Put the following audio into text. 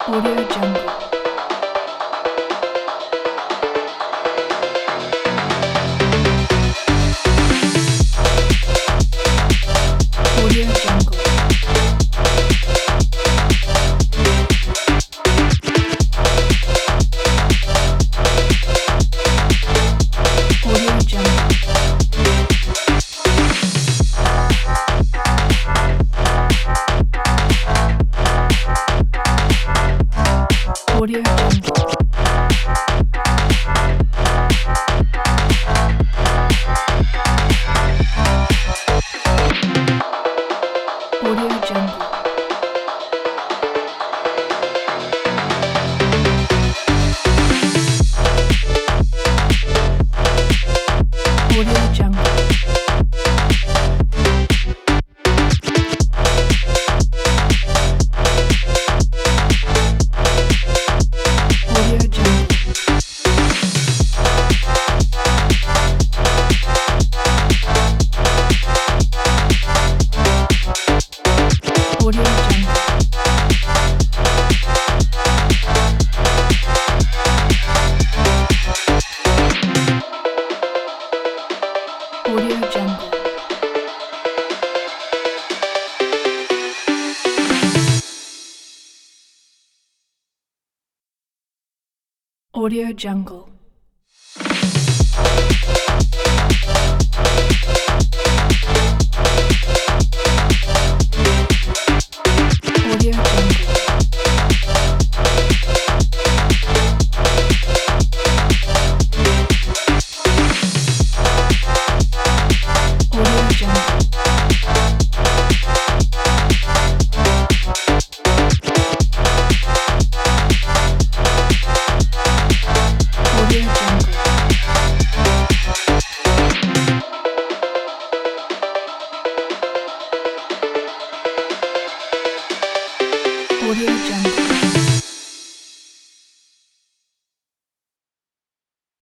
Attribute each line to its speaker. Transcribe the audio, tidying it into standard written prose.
Speaker 1: Audio Jungle. Audio Jungle. Audio Jungle. Audio Jungle. Audio Jungle. Audio Jungle. Audio Jungle. Audio Jungle. Audio Jungle. Audio Jungle. Audio Jungle. Audio Jungle. Audio Jungle. Audio Jungle.